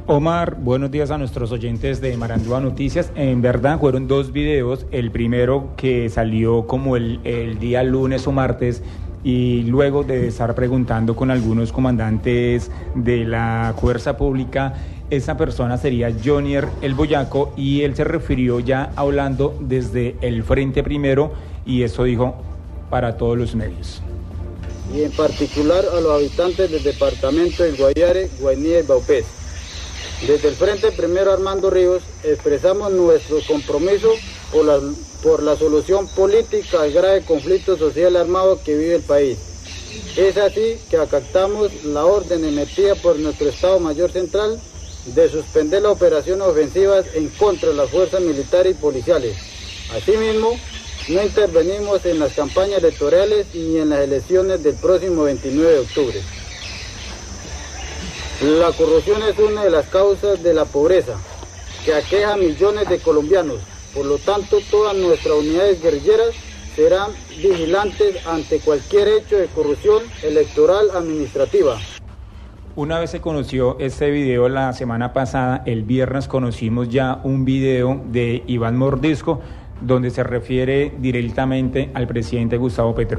Omar, buenos días a nuestros oyentes de Marandúa Noticias. En verdad fueron dos videos, el primero que salió como el día lunes o martes, y luego de estar preguntando con algunos comandantes de la fuerza pública, esa persona sería Jonier el Boyaco, y él se refirió ya hablando desde el frente primero, y eso dijo para todos los medios. Y en particular a los habitantes del departamento del Guaviare, Guainía y Baupés. Desde el Frente Primero Armando Ríos expresamos nuestro compromiso por la solución política al grave conflicto social armado que vive el país. Es así que acatamos la orden emitida por nuestro Estado Mayor Central de suspender las operaciones ofensivas en contra de las fuerzas militares y policiales. Asimismo, no intervenimos en las campañas electorales ni en las elecciones del próximo 29 de octubre. La corrupción es una de las causas de la pobreza que aqueja a millones de colombianos. Por lo tanto, todas nuestras unidades guerrilleras serán vigilantes ante cualquier hecho de corrupción electoral administrativa. Una vez se conoció este video la semana pasada, el viernes conocimos ya un video de Iván Mordisco donde se refiere directamente al presidente Gustavo Petro.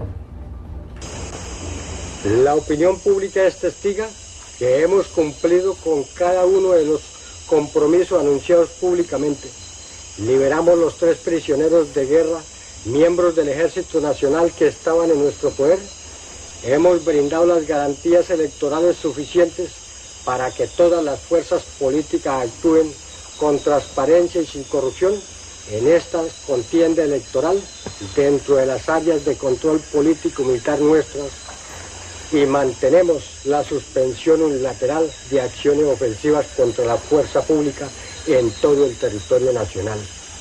La opinión pública es testiga que hemos cumplido con cada uno de los compromisos anunciados públicamente. Liberamos los 3 prisioneros de guerra, miembros del Ejército Nacional que estaban en nuestro poder. Hemos brindado las garantías electorales suficientes para que todas las fuerzas políticas actúen con transparencia y sin corrupción en esta contienda electoral dentro de las áreas de control político militar nuestras, y mantenemos la suspensión unilateral de acciones ofensivas contra la fuerza pública en todo el territorio nacional.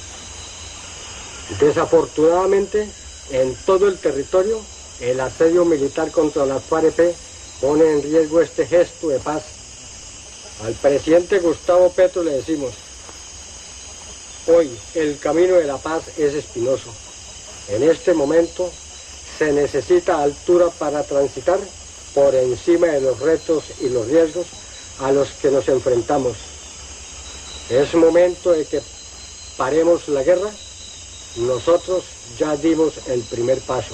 Desafortunadamente, en todo el territorio, el asedio militar contra la FARC pone en riesgo este gesto de paz. Al presidente Gustavo Petro le decimos: hoy el camino de la paz es espinoso. En este momento se necesita altura para transitar por encima de los retos y los riesgos a los que nos enfrentamos. Es momento de que paremos la guerra. Nosotros ya dimos el primer paso.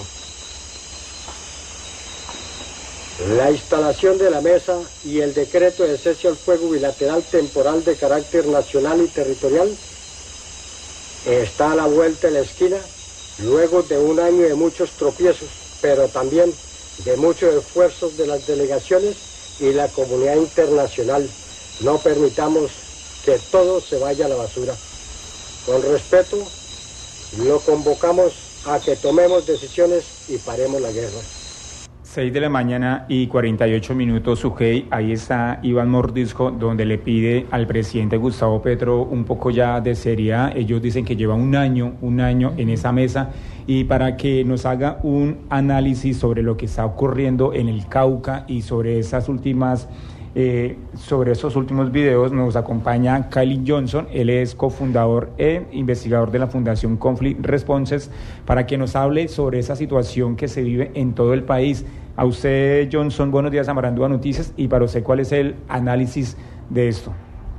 La instalación de la mesa y el decreto de cese al fuego bilateral temporal de carácter nacional y territorial está a la vuelta de la esquina, luego de un año de muchos tropiezos, pero también de muchos esfuerzos de las delegaciones y la comunidad internacional. No permitamos que todo se vaya a la basura. Con respeto, lo convocamos a que tomemos decisiones y paremos la guerra. 6 de la mañana y 48 minutos, Sujei. Ahí está Iván Mordisco, donde le pide al presidente Gustavo Petro un poco ya de seriedad. Ellos dicen que lleva un año en esa mesa, y para que nos haga un análisis sobre lo que está ocurriendo en el Cauca y sobre esas últimas sobre esos últimos videos nos acompaña Kylie Johnson. Él es cofundador e investigador de la Fundación Conflict Responses, para que nos hable sobre esa situación que se vive en todo el país. A usted, Johnson, buenos días a Marandúa Noticias, y para usted, ¿cuál es el análisis de esto?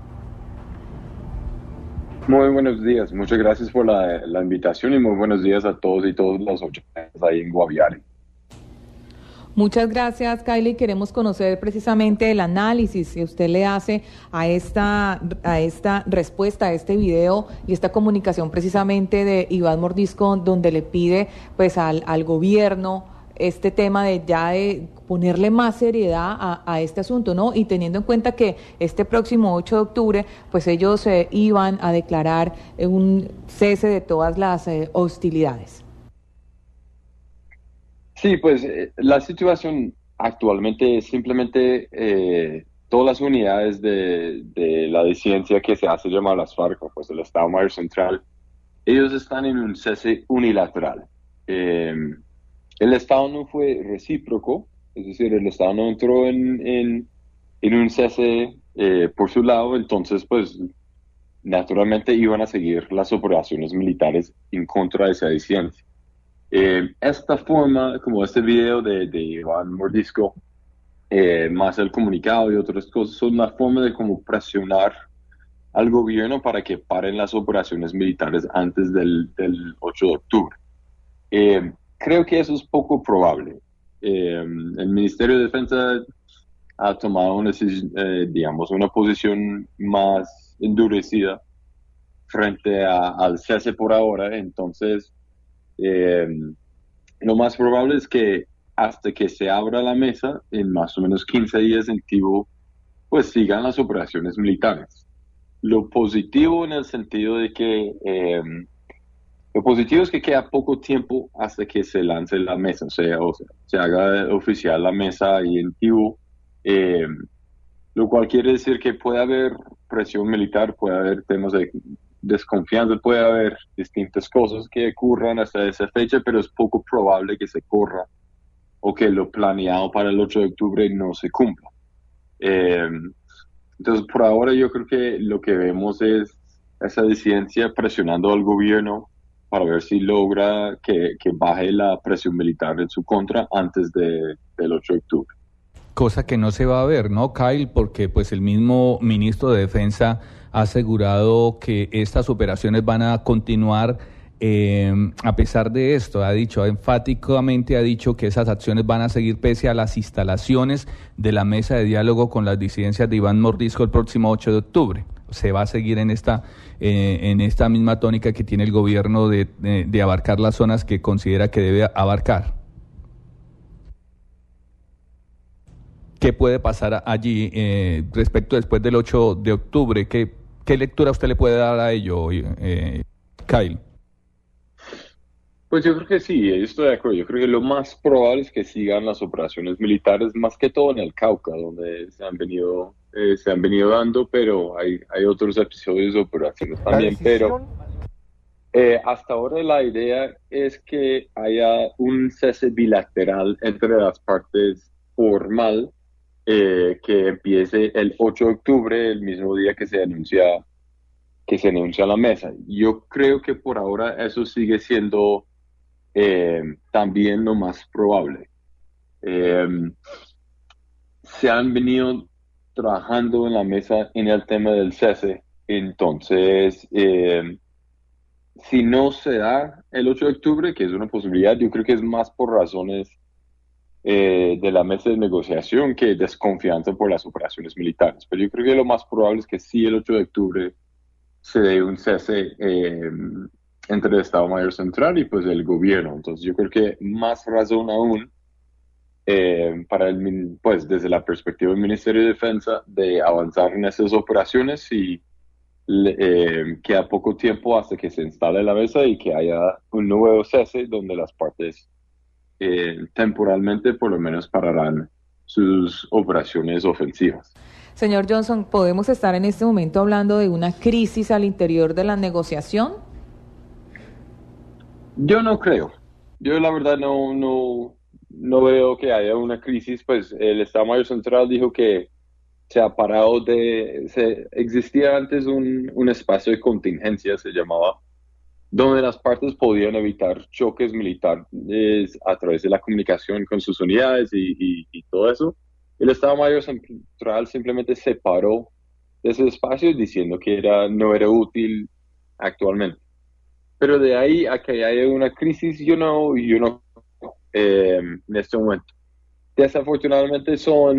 Muy buenos días, muchas gracias por la invitación, y muy buenos días a todos y todas los oyentes ahí en Guaviare. Muchas gracias, Kylie. Queremos conocer precisamente el análisis que usted le hace a esta respuesta, a este video y esta comunicación precisamente de Iván Mordisco, donde le pide pues al gobierno este tema de ponerle más seriedad a este asunto, ¿no? Y teniendo en cuenta que este próximo 8 de octubre, pues ellos iban a declarar un cese de todas las hostilidades. Sí, pues la situación actualmente es simplemente todas las unidades de la disidencia que se hace llamar las FARC, pues el Estado Mayor Central, ellos están en un cese unilateral. El Estado no fue recíproco, es decir, el Estado no entró en un cese por su lado, entonces pues naturalmente iban a seguir las operaciones militares en contra de esa disidencia. Esta forma, como este video de Iván Mordisco, más el comunicado y otras cosas, son una forma de como presionar al gobierno para que paren las operaciones militares antes del 8 de octubre. Creo que eso es poco probable. El Ministerio de Defensa ha tomado digamos, una posición más endurecida frente al cese por ahora. Entonces, lo más probable es que hasta que se abra la mesa, en más o menos 15 días en Tibú, pues sigan las operaciones militares. Lo positivo en el sentido de que lo positivo es que queda poco tiempo hasta que se lance la mesa, o sea, se haga oficial la mesa ahí en Tibú, lo cual quiere decir que puede haber presión militar, puede haber temas de desconfianza, puede haber distintas cosas que ocurran hasta esa fecha, pero es poco probable que se corra o que lo planeado para el 8 de octubre no se cumpla. Entonces, por ahora yo creo que lo que vemos es esa disidencia presionando al gobierno para ver si logra que baje la presión militar en su contra antes del 8 de octubre. Cosa que no se va a ver, ¿no, Kyle? Porque pues el mismo ministro de Defensa ha asegurado que estas operaciones van a continuar a pesar de esto. Enfáticamente ha dicho que esas acciones van a seguir pese a las instalaciones de la mesa de diálogo con las disidencias de Iván Mordisco el próximo 8 de octubre. Se va a seguir en esta misma tónica que tiene el gobierno de abarcar las zonas que considera que debe abarcar. ¿Qué puede pasar allí respecto después del 8 de octubre? ¿Qué lectura usted le puede dar a ello, Kyle? Pues yo creo que sí, estoy de acuerdo. Yo creo que lo más probable es que sigan las operaciones militares, más que todo en el Cauca, donde se han venido dando, pero hay otros episodios de operaciones también. Pero hasta ahora la idea es que haya un cese bilateral entre las partes formal, que empiece el 8 de octubre, el mismo día que se anuncia la mesa. Yo creo que por ahora eso sigue siendo también lo más probable. Se han venido trabajando en la mesa en el tema del cese, entonces si no se da el 8 de octubre, que es una posibilidad, yo creo que es más por razones de la mesa de negociación que desconfianza por las operaciones militares. Pero yo creo que lo más probable es que sí el 8 de octubre se dé un cese entre el Estado Mayor Central y pues el gobierno. Entonces yo creo que más razón aún pues desde la perspectiva del Ministerio de Defensa de avanzar en esas operaciones y queda poco tiempo hasta que se instale la mesa y que haya un nuevo cese donde las partes temporalmente por lo menos pararán sus operaciones ofensivas. Señor Johnson, ¿podemos estar en este momento hablando de una crisis al interior de la negociación? Yo no creo. Yo la verdad no veo que haya una crisis. Pues el Estado Mayor Central dijo que se ha parado existía antes un espacio de contingencia, se llamaba, donde las partes podían evitar choques militares a través de la comunicación con sus unidades y todo eso. El Estado Mayor Central simplemente se paró de ese espacio diciendo que no era útil actualmente. Pero de ahí a que haya una crisis, yo no en este momento. Desafortunadamente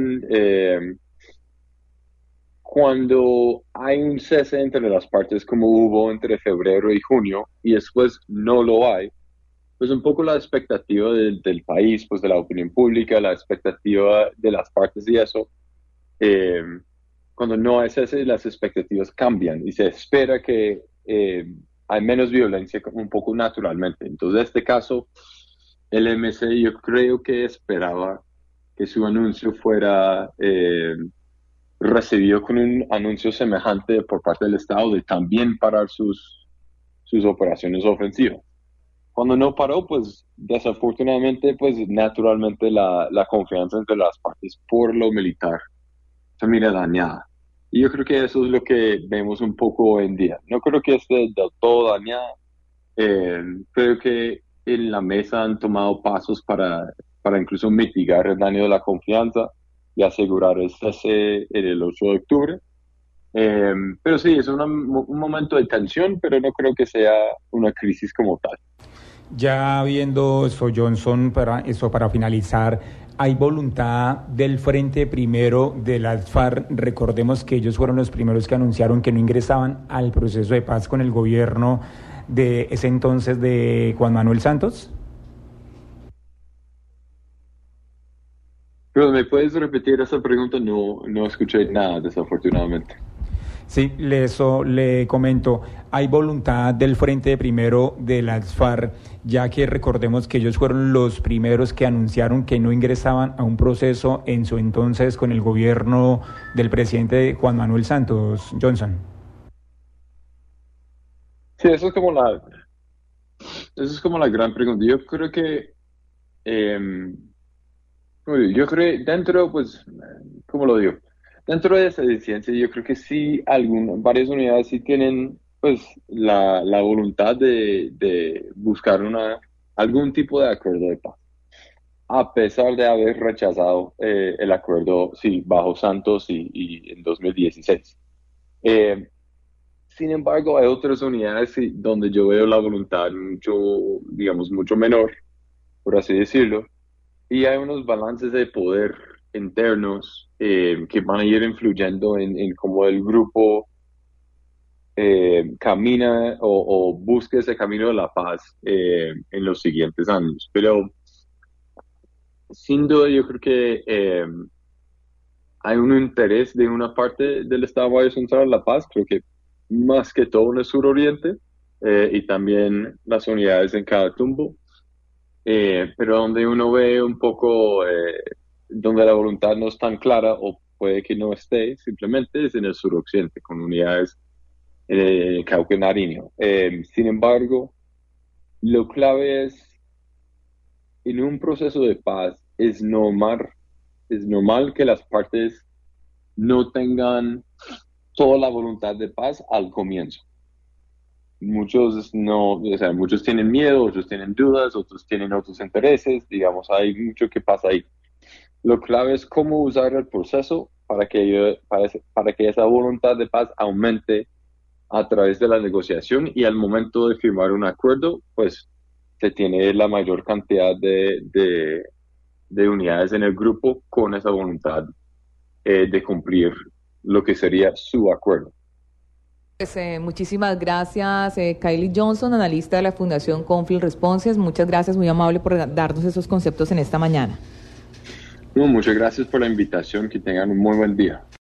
cuando hay un cese entre las partes como hubo entre febrero y junio y después no lo hay, pues un poco la expectativa del país, pues de la opinión pública, la expectativa de las partes y eso, cuando no hay cese las expectativas cambian y se espera que hay menos violencia un poco naturalmente. Entonces en este caso el MC yo creo que esperaba que su anuncio fuera recibido con un anuncio semejante por parte del Estado de también parar sus operaciones ofensivas. Cuando no paró, pues desafortunadamente, pues naturalmente la confianza entre las partes por lo militar se mira dañada. Y yo creo que eso es lo que vemos un poco hoy en día. No creo que esté del todo dañada. Creo que en la mesa han tomado pasos para incluso mitigar el daño de la confianza. y asegurar el cese en el 8 de octubre. Pero sí, es un momento de tensión, pero no creo que sea una crisis como tal. Ya viendo eso, Johnson, para finalizar, ¿hay voluntad del Frente Primero de las FARC? Recordemos que ellos fueron los primeros que anunciaron que no ingresaban al proceso de paz con el gobierno de ese entonces de Juan Manuel Santos. Pero ¿me puedes repetir esa pregunta? No escuché nada, desafortunadamente. Sí, le comento, hay voluntad del Frente Primero de las FARC, ya que recordemos que ellos fueron los primeros que anunciaron que no ingresaban a un proceso en su entonces con el gobierno del presidente Juan Manuel Santos. Johnson. Sí, eso es como la gran pregunta. Yo creo que, dentro, pues, ¿cómo lo digo? Dentro de esa disidencia, yo creo que sí, varias unidades sí tienen, pues, la voluntad de buscar algún tipo de acuerdo de paz, a pesar de haber rechazado el acuerdo, sí, bajo Santos y en 2016. Sin embargo, hay otras unidades donde yo veo la voluntad mucho menor, por así decirlo, y hay unos balances de poder internos que van a ir influyendo en cómo el grupo camina o busque ese camino de la paz en los siguientes años. Pero sin duda yo creo que hay un interés de una parte del Estado Mayor Central de la Paz, creo que más que todo en el suroriente y también las unidades en Catatumbo, pero donde uno ve un poco donde la voluntad no es tan clara o puede que no esté, simplemente es en el suroccidente con unidades en el Cauca y Nariño. Sin embargo, lo clave es en un proceso de paz es normal que las partes no tengan toda la voluntad de paz al comienzo. Muchos muchos tienen miedo, otros tienen dudas, otros tienen otros intereses, digamos, hay mucho que pasa ahí. Lo clave es cómo usar el proceso para que esa voluntad de paz aumente a través de la negociación y al momento de firmar un acuerdo, pues se tiene la mayor cantidad de unidades en el grupo con esa voluntad de cumplir lo que sería su acuerdo. Pues, muchísimas gracias, Kylie Johnson, analista de la Fundación Conflict Responses. Muchas gracias, muy amable por darnos esos conceptos en esta mañana. Muchas gracias por la invitación, que tengan un muy buen día.